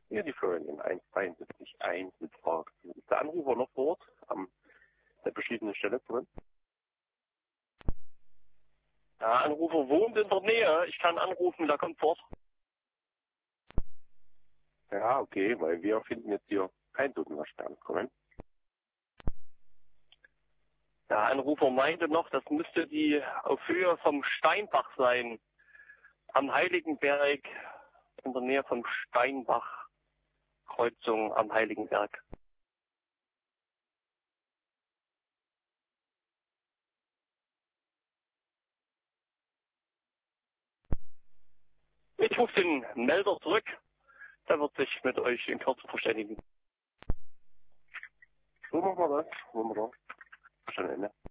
Hier die Florian 172.1 mit Frage. Ist der Anrufer noch vor Ort an der beschriebenen Stelle drin? Der Anrufer wohnt in der Nähe. Ich kann anrufen, der kommt fort. Ja, okay, weil wir finden jetzt hier kein Totenwaschstern kommen. Der Anrufer meinte noch, das müsste die auf Höhe vom Steinbach sein. Am Heiligenberg, in der Nähe vom Steinbach. Kreuzung am Heiligenberg. Ich rufe den Melder zurück. Der wird sich mit euch in Kürze verständigen. So machen wir das. Wunderbar. Schon Ende.